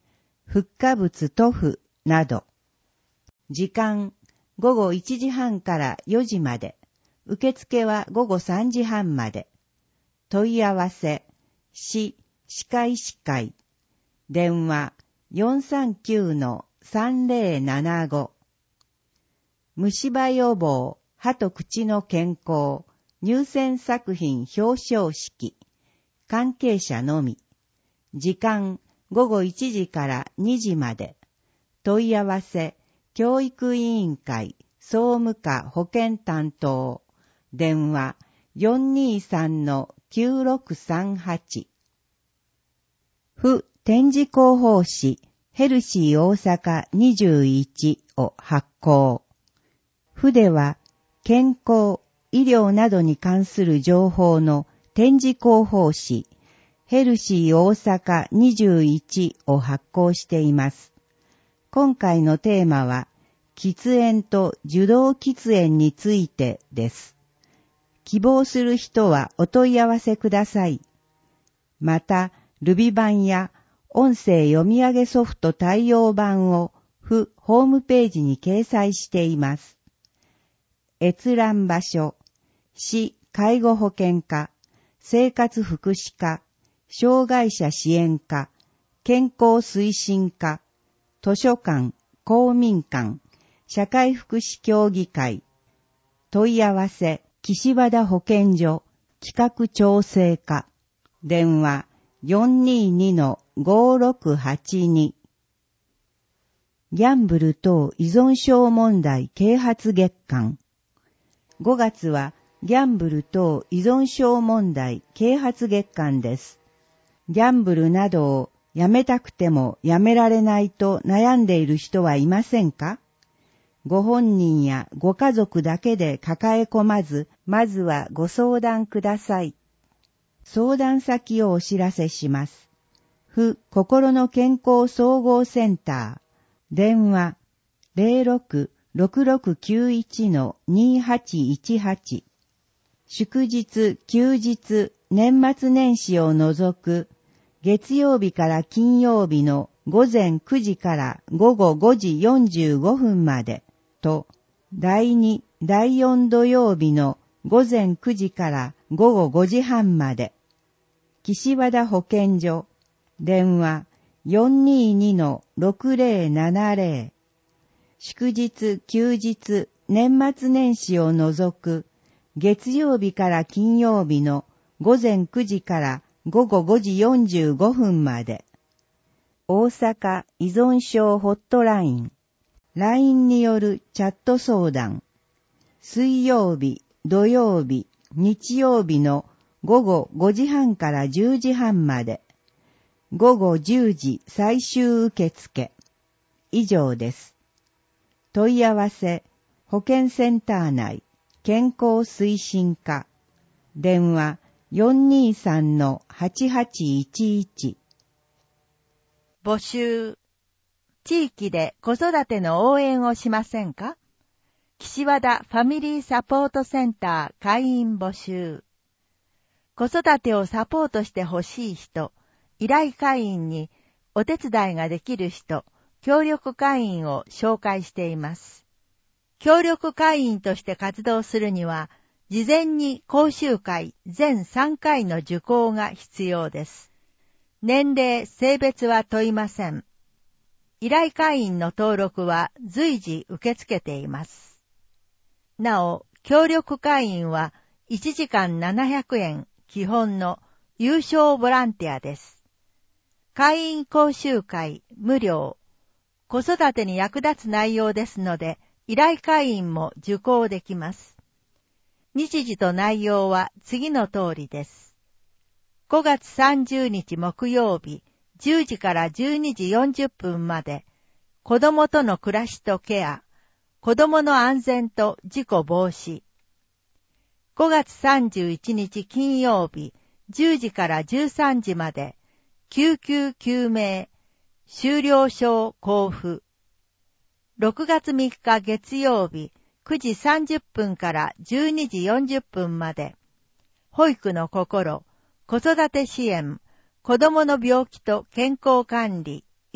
復活物塗布など。時間、午後いちじはんからよじまで。受付は午後さんじはんまで。問い合わせ、市、歯科医師会。電話、よんさんきゅうのさんぜろななご。虫歯予防、歯と口の健康、入選作品表彰式。関係者のみ。時間、午後いちじからにじまで。問い合わせ、教育委員会、総務課保健担当。電話、よんにさんのきゅうろくさんはち。府展示広報誌、ヘルシー大阪にじゅういちを発行。府では、健康、医療などに関する情報の展示広報誌、ヘルシー大阪にじゅういちを発行しています。今回のテーマは、喫煙と受動喫煙についてです。希望する人はお問い合わせください。また、ルビ版や音声読み上げソフト対応版を府ホームページに掲載しています。閲覧場所、市介護保険課、生活福祉課、障害者支援課、健康推進課、図書館、公民館、社会福祉協議会、問い合わせ、岸和田保健所、企画調整課、電話 よんにーにのごーろくはちに。ギャンブル等依存症問題啓発月間。ごがつはギャンブル等依存症問題啓発月間です。ギャンブルなどをやめたくてもやめられないと悩んでいる人はいませんか？ご本人やご家族だけで抱え込まず、まずはご相談ください。相談先をお知らせします。府心の健康総合センター。電話 ゼロろく ろくろくきゅういち にはちいちはち。祝日、休日、年末年始を除く月曜日から金曜日の午前くじから午後ごじよんじゅうごふんまでと、だいに、だいよん土曜日の午前くじから午後ごじはんまで。岸和田保健所、電話 よんにーにのろくぜろななぜろ。祝日、休日、年末年始を除く月曜日から金曜日の午前くじから午後ごじよんじゅうごふんまで。大阪依存症ホットライン。ライン によるチャット相談。水曜日、土曜日、日曜日の午後ごじはんからじゅうじはんまで。午後じゅうじ最終受付。以上です。問い合わせ、保健センター内、健康推進課。電話 よんにーさんのはちはちいちいち。 募集。地域で子育ての応援をしませんか？岸和田ファミリーサポートセンター会員募集。子育てをサポートしてほしい人、依頼会員にお手伝いができる人、協力会員を紹介しています。協力会員として活動するには、事前に講習会全さんかいの受講が必要です。年齢、性別は問いません。依頼会員の登録は随時受け付けています。なお、協力会員はいちじかんななひゃくえん基本の有償ボランティアです。会員講習会無料。子育てに役立つ内容ですので、依頼会員も受講できます。日時と内容は次の通りです。ごがつさんじゅうにち木曜日、じゅうじからじゅうにじよんじゅっぷんまで、子供との暮らしとケア、子供の安全と事故防止。ごがつさんじゅういちにち金曜日、じゅうじからじゅうさんじまで、救急救命、終了証交付。ろくがつみっか月曜日、くじさんじゅっぷんからじゅうにじよんじゅっぷんまで、保育の心、子育て支援、子供の病気と健康管理、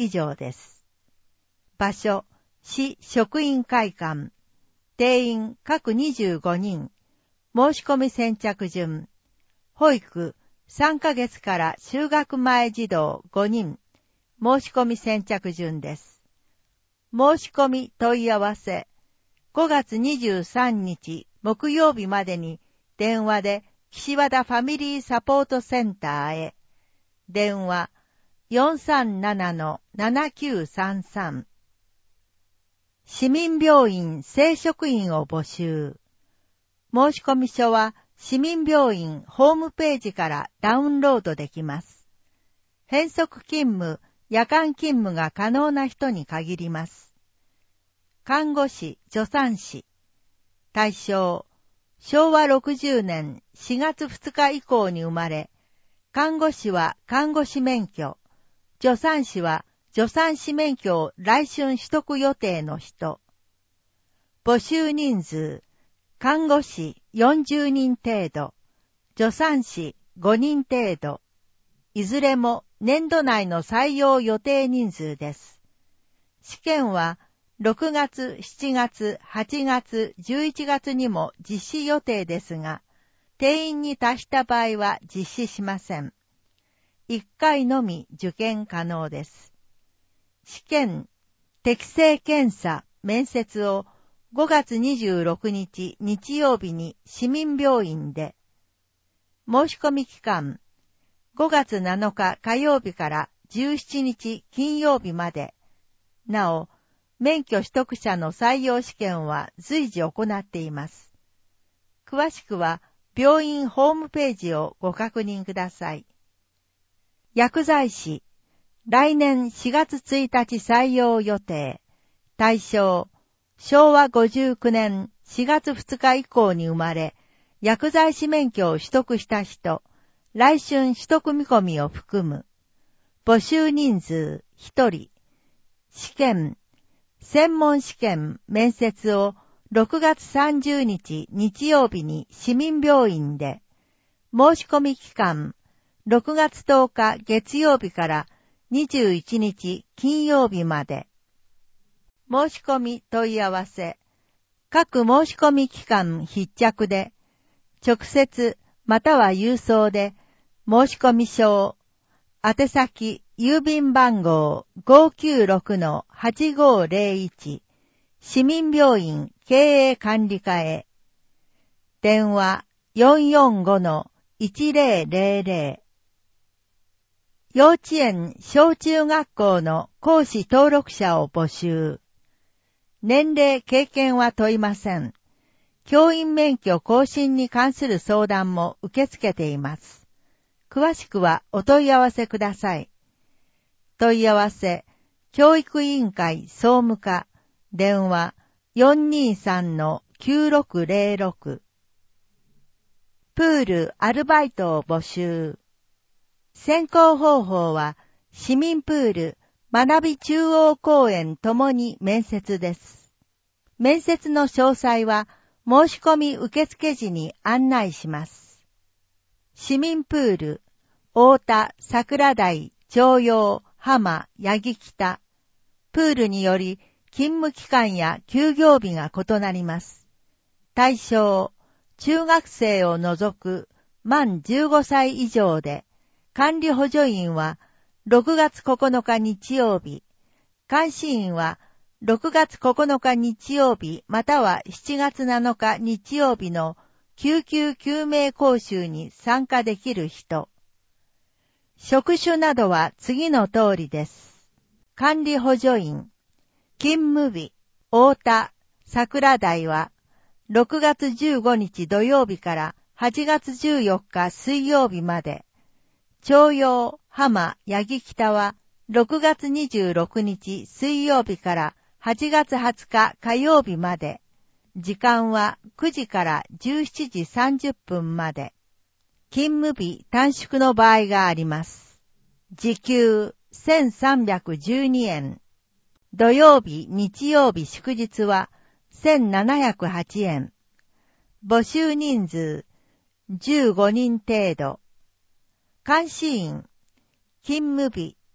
以上です。場所、市職員会館。定員各にじゅうごにん。申し込み先着順。保育さんかげつから就学前児童ごにん。申し込み先着順です。申し込み問い合わせ。ごがつにじゅうさんにち木曜日までに電話で岸和田ファミリーサポートセンターへ。電話 よんさんななのななきゅうさんさん。市民病院正職員を募集。申込書は市民病院ホームページからダウンロードできます。変則勤務、夜間勤務が可能な人に限ります。看護師、助産師。対象、しょうわろくじゅうねんしがつふつか以降に生まれ、看護師は看護師免許、助産師は助産師免許を来春取得予定の人。募集人数、看護師よんじゅうにん程度、助産師ごにん程度。いずれも年度内の採用予定人数です。試験はろくがつ、しちがつ、はちがつ、じゅういちがつにも実施予定ですが、定員に達した場合は実施しません。いっかいのみ受験可能です。試験、適性検査、面接をごがつにじゅうろくにち日曜日に市民病院で。申し込み期間、ごがつなのか火曜日からじゅうしちにち金曜日まで。なお、免許取得者の採用試験は随時行っています。詳しくは病院ホームページをご確認ください。薬剤師、来年しがつついたち採用予定。対象、しょうわごじゅうきゅうねんしがつふつか以降に生まれ、薬剤師免許を取得した人、来春取得見込みを含む。募集人数ひとり。試験、専門試験面接をろくがつさんじゅうにち日曜日に市民病院で。申し込み期間、ろくがつとおか月曜日からにじゅういちにち金曜日まで。申し込み問い合わせ。各申し込み期間必着で、直接または郵送で申し込み書を、宛先郵便番号 ごーきゅうろくのはちごーぜろいち 市民病院経営管理課へ。電話 よんよんごのいちぜろぜろぜろ。幼稚園小中学校の講師登録者を募集。年齢経験は問いません。教員免許更新に関する相談も受け付けています。詳しくはお問い合わせください。問い合わせ、教育委員会総務課、電話 よんにーさんのきゅうろくぜろろく。プールアルバイトを募集。選考方法は、市民プール、学び中央公園ともに面接です。面接の詳細は、申し込み受付時に案内します。市民プール、太田、桜台、朝陽、浜、八木北。プールにより、勤務期間や休業日が異なります。対象、中学生を除く、満じゅうごさい以上で、管理補助員はろくがつここのか日曜日、監視員はろくがつここのか日曜日またはしちがつなのか日曜日の救急救命講習に参加できる人。職種などは次の通りです。管理補助員、勤務日、太田、桜台はろくがつじゅうごにち土曜日からはちがつじゅうよっか水曜日まで。朝陽、浜、八木北はろくがつにじゅうろくにち水曜日からはちがつはつか火曜日まで。時間はくじからじゅうしちじさんじゅっぷんまで。勤務日短縮の場合があります。時給せんさんびゃくじゅうにえん。土曜日、日曜日、祝日はせんななひゃくはちえん。募集人数じゅうごにん程度。監視員、勤務日、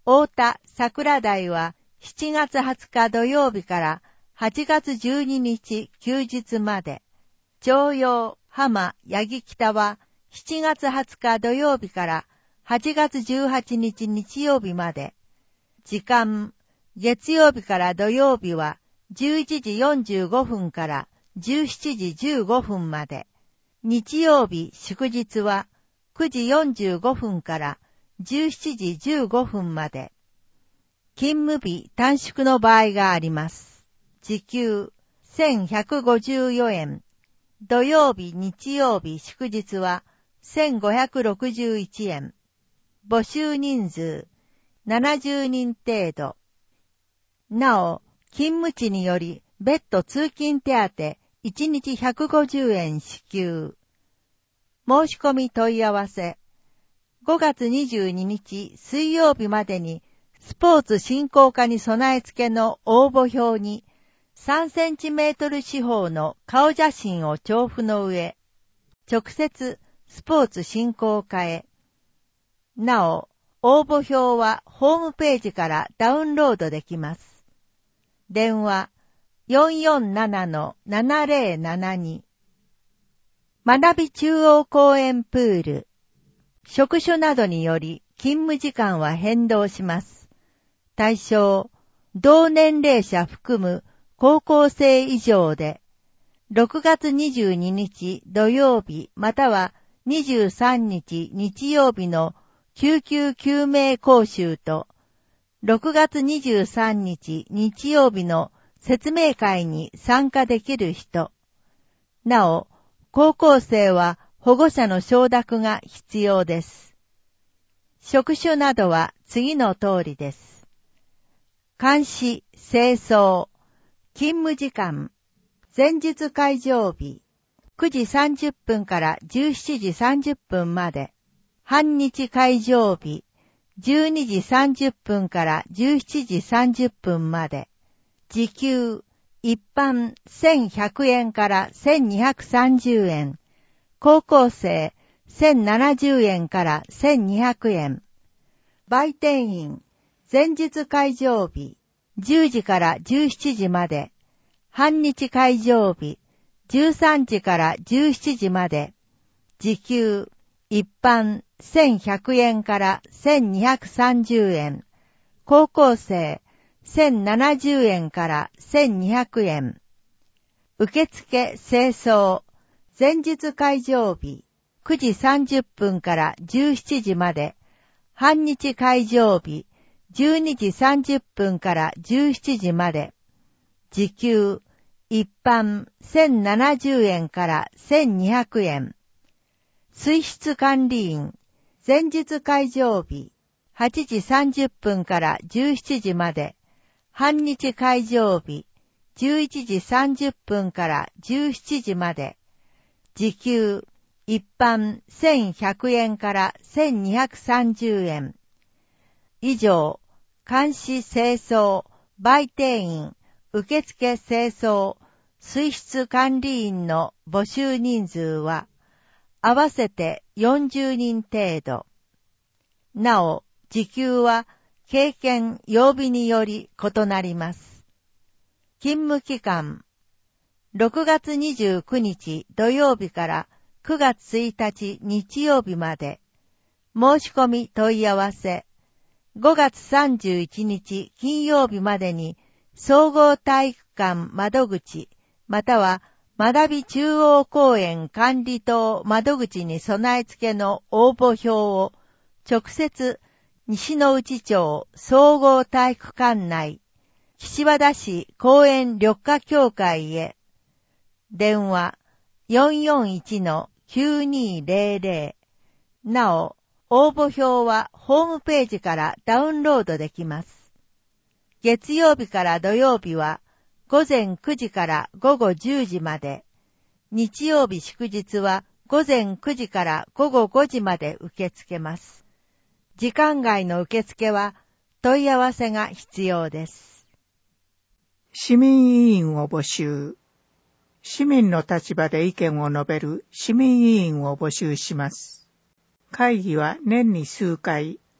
太田桜台はしちがつはつか土曜日からはちがつじゅうににち休日まで。朝陽浜八木北はしちがつはつか土曜日からはちがつじゅうはちにち日曜日まで。時間、月曜日から土曜日はじゅういちじよんじゅうごふんからじゅうしちじじゅうごふんまで。日曜日祝日はくじよんじゅうごふんからじゅうしちじじゅうごふんまで。勤務日短縮の場合があります。時給せんひゃくごじゅうよえん。土曜日、日曜日、祝日はせんごひゃくろくじゅういちえん。募集人数ななじゅうにん程度。なお、勤務地により別途通勤手当いちにちひゃくごじゅうえん支給。申し込み問い合わせ。ごがつにじゅうににち水曜日までにスポーツ振興課に備え付けの応募表にさんセンチメートル四方の顔写真を調布の上、直接スポーツ振興課へ。なお、応募表はホームページからダウンロードできます。電話 よんよんななのななぜろななに。学び中央公園プール。職種などにより勤務時間は変動します。対象、同年齢者含む高校生以上で、ろくがつにじゅうににち土曜日またはにじゅうさんにち日曜日の救急救命講習と、ろくがつにじゅうさんにち日曜日の説明会に参加できる人。なお、高校生は保護者の承諾が必要です。職種などは次の通りです。監視、清掃、勤務時間、前日会場日、くじさんじゅっぷんからじゅうしちじさんじゅっぷんまで、半日会場日、じゅうにじさんじゅっぷんからじゅうしちじさんじゅっぷんまで、時給、一般せんひゃくえんからせんにひゃくさんじゅうえん、高校生せんななじゅうえんからせんにひゃくえん、売店員、前日会場日、じゅうじからじゅうしちじまで、半日会場日、じゅうさんじからじゅうしちじまで、時給、一般せんひゃくえんからせんにひゃくさんじゅうえん、高校生せんななじゅうえんからせんにひゃくえん。受付清掃、前日会場日、くじさんじゅっぷんからじゅうしちじまで、半日会場日、じゅうにじさんじゅっぷんからじゅうしちじまで、時給、一般せんななじゅうえんからせんにひゃくえん。水質管理員、前日会場日、はちじさんじゅっぷんからじゅうしちじまで、半日会場日、じゅういちじさんじゅっぷんからじゅうしちじまで、時給、一般せんひゃくえんからせんにひゃくさんじゅうえん。以上、監視清掃、売店員、受付清掃、水質管理員の募集人数は、合わせてよんじゅうにん程度。なお、時給は経験、曜日により異なります。勤務期間、ろくがつにじゅうくにち土曜日からくがつついたち日曜日まで、申し込み問い合わせ、ごがつさんじゅういちにち金曜日までに総合体育館窓口または学び中央公園管理棟窓口に備え付けの応募表を直接西之内町総合体育館内岸和田市公園緑化協会へ。電話 よんよんいちのきゅうにーぜろぜろ。なお、応募表はホームページからダウンロードできます。月曜日から土曜日はごぜんくじからごごじゅうじまで、日曜日祝日はごぜんくじからごごごじまで受け付けます。時間外の受付は問い合わせが必要です。 市民委員を募集。市民の立場で意見を述べる市民委員を募集します。会議は年に数回、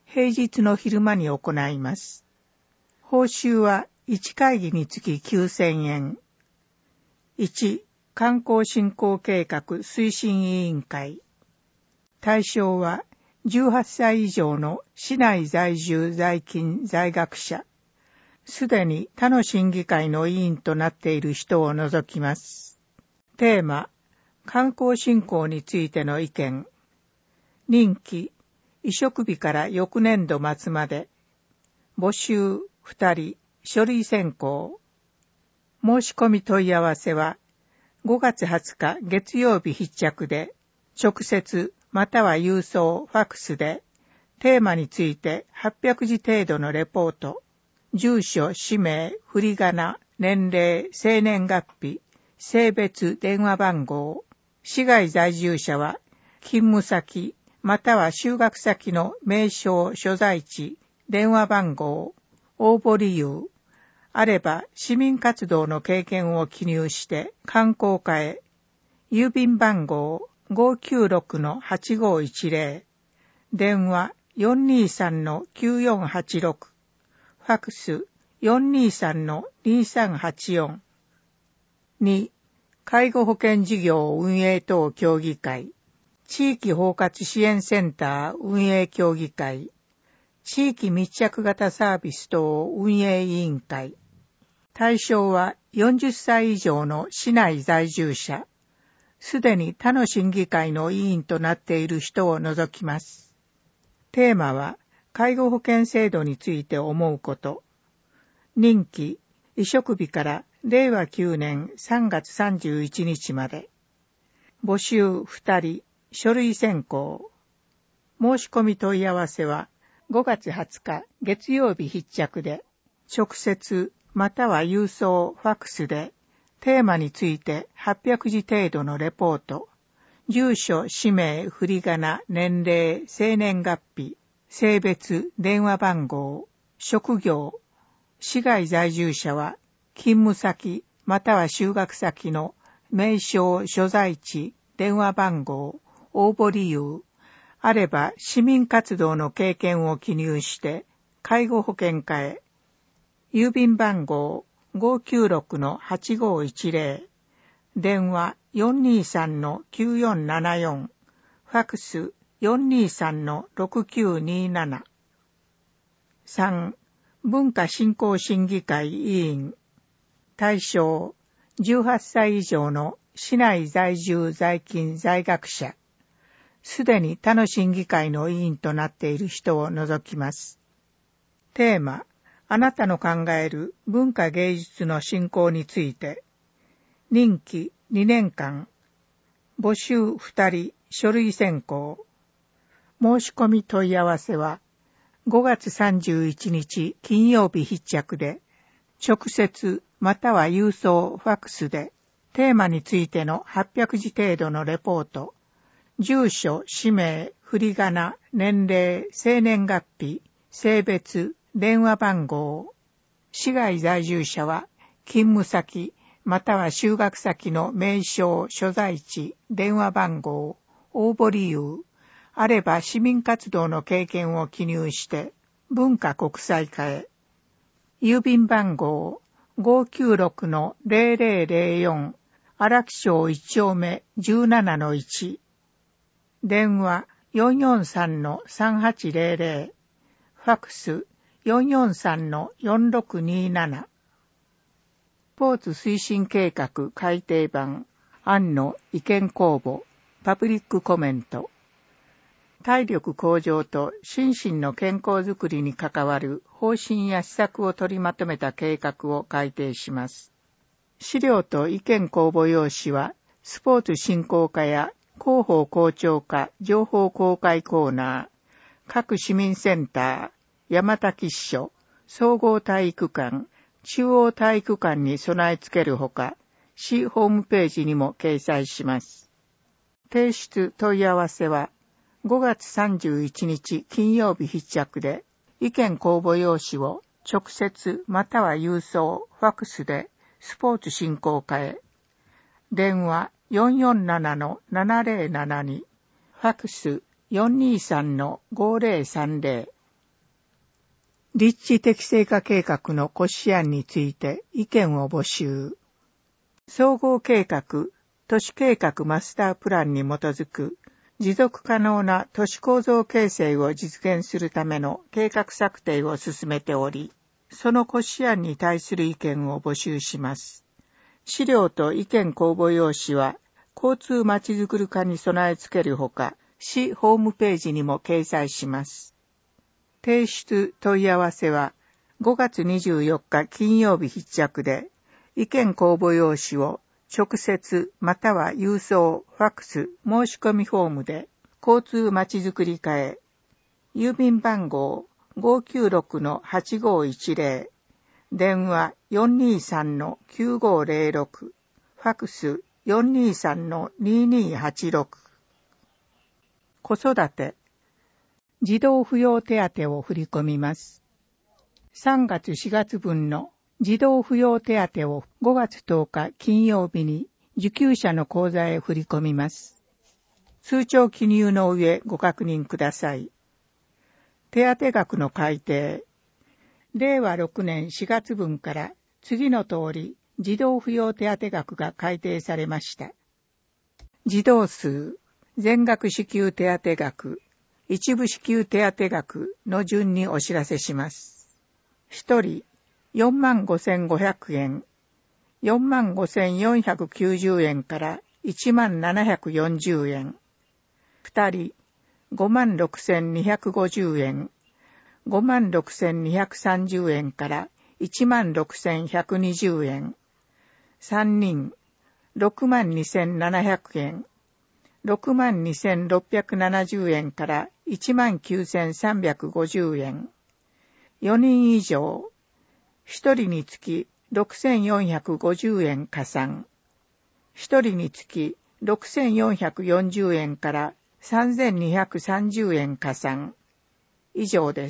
平日の昼間に行います。報酬はいち会議につききゅうせんえん。いち、観光振興計画推進委員会。対象はじゅうはっさい以上の市内在住在勤在学者、すでに他の審議会の委員となっている人を除きます。テーマ、観光振興についての意見。任期、移植日から翌年度末まで。募集ふたり、書類選考。申し込み問い合わせはごがつはつか月曜日必着で、直接または郵送、ファックスで、テーマについてはっぴゃくじ程度のレポート、住所、氏名、振り仮名、年齢、生年月日、性別、電話番号、市外在住者は、勤務先、または就学先の名称、所在地、電話番号、応募理由、あれば市民活動の経験を記入して観光課へ、郵便番号 ごきゅうろくのはちごいちぜろ、電話 よんにさんのきゅうよんはちろく、ファックス よんにさんのにさんはちよん。に、介護保険事業運営等協議会、地域包括支援センター運営協議会、地域密着型サービス等運営委員会。対象はよんじゅっさい以上の市内在住者、すでに他の審議会の委員となっている人を除きます。テーマは、介護保険制度について思うこと。任期、移植日かられいわきゅうねんさんがつさんじゅういちにちまで。募集ふたり、書類選考。申し込み問い合わせはごがつはつか月曜日必着で、直接または郵送、ファックスで、テーマについてはっぴゃくじ程度のレポート、住所、氏名、振り仮名、年齢、生年月日、性別、電話番号、職業、市外在住者は、勤務先、または就学先の名称、所在地、電話番号、応募理由、あれば市民活動の経験を記入して、介護保険課へ、郵便番号 ごきゅうろくのはちごいちぜろ、電話 よんにさんのきゅうよんななよん、ファックス よんにさんのろくきゅうになな。さん、文化振興審議会委員。対象、じゅうはっさい以上の市内在住在勤在学者、すでに他の審議会の委員となっている人を除きます。テーマ、あなたの考える文化芸術の振興について。任期にねんかん。募集ふたり、書類選考。申し込み問い合わせはごがつさんじゅういちにち金曜日必着で、直接または郵送、ファックスで、テーマについてのはっぴゃくじ程度のレポート、住所、氏名、振り仮名、年齢、生年月日、性別、電話番号、市外在住者は勤務先または就学先の名称、所在地、電話番号、応募理由、あれば市民活動の経験を記入して文化国際課へ、郵便番号 ごきゅうろくのぜろぜろぜろよん 荒木町いちちょうめ じゅうななのいち、電話 よんよんさんのさんはちぜろぜろ、ファックス よんよんさんのよんろくになな。スポーツ推進計画改訂版案の意見公募、パブリックコメント。体力向上と心身の健康づくりに関わる方針や施策を取りまとめた計画を改訂します。資料と意見公募用紙は、スポーツ振興課や広報校長課情報公開コーナー、各市民センター、山田吉所、総合体育館、中央体育館に備え付けるほか、市ホームページにも掲載します。提出問い合わせは、ごがつさんじゅういちにち金曜日必着で、意見公募用紙を直接または郵送、ファックスでスポーツ振興課へ、電話 よんよんななのななぜろななに、ファックス よんにさんのごぜろさんぜろ、 立地適正化計画の骨子案について意見を募集。総合計画、都市計画マスタープランに基づく持続可能な都市構造形成を実現するための計画策定を進めており、その骨子案に対する意見を募集します。資料と意見公募用紙は交通まちづくり課に備え付けるほか、市ホームページにも掲載します。提出問い合わせはごがつにじゅうよっか金曜日必着で、意見公募用紙を直接または郵送、ファックス、申し込みフォームで交通まちづくり課へ、郵便番号 ごーきゅうろくのはちごーいちぜろ、電話 よんにーさんのきゅうごーぜろろく、ファックス よんにーさんのにーにーはちろく。子育て、児童扶養手当を振り込みます。さんがつしがつ分の児童扶養手当をごがつとおか金曜日に受給者の口座へ振り込みます。通帳記入の上ご確認ください。手当額の改定。れいわろくねんしがつ分から次の通り児童扶養手当額が改定されました。児童数、全額支給手当額、一部支給手当額の順にお知らせします。ひとりよんまんごせんごひゃくえん、よんまんごせんよんひゃくきゅうじゅうえんからいちまんななひゃくよんじゅうえん。ふたりごまんろくせんにひゃくごじゅうえん、ごまんろくせんにひゃくさんじゅうえんからいちまんろくせんひゃくにじゅうえん。さんにんろくまんにせんななひゃくえん、ろくまんにせんろっぴゃくななじゅうえんからいちまんきゅうせんさんびゃくごじゅうえん。よにん以上、ひとりにつきろくせんよんひゃくごじゅうえん加算。ひとりにつきろくせんよんひゃくよんじゅうえんからさんぜんにひゃくさんじゅうえん加算。以上です。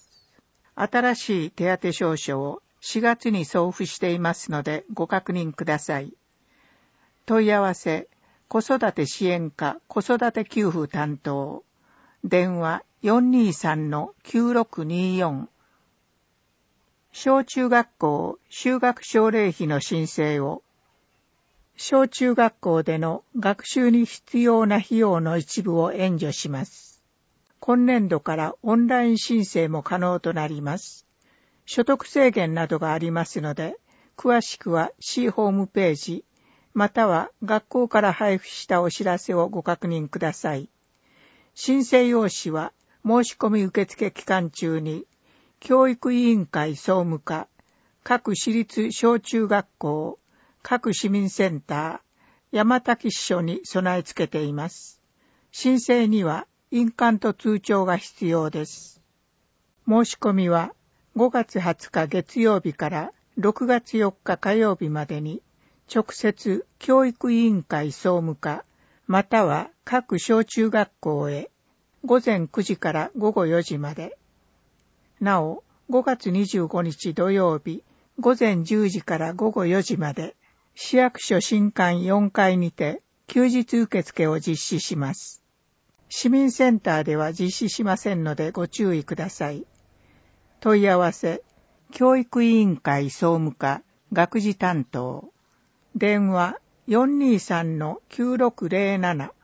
新しい手当証書をしがつに送付していますのでご確認ください。問い合わせ、子育て支援課子育て給付担当。電話 よんにーさんのきゅうろくにーよん。小中学校就学奨励費の申請を、小中学校での学習に必要な費用の一部を援助します。今年度からオンライン申請も可能となります。所得制限などがありますので、詳しくは市ホームページ、または学校から配布したお知らせをご確認ください。申請用紙は申し込み受付期間中に、教育委員会総務課、各私立小中学校、各市民センター、山滝支所に備え付けています。申請には印鑑と通帳が必要です。申し込みはごがつはつか月曜日からろくがつよっか火曜日までに、直接教育委員会総務課、または各小中学校へ、ごぜんくじからごごよじまで。なお、ごがつにじゅうごにち土曜日、ごぜんじゅうじからごごよじまで、市役所新館よんかいにて、休日受付を実施します。市民センターでは実施しませんのでご注意ください。問い合わせ、教育委員会総務課、学事担当。電話 よんにーさんのきゅうろくぜろなな。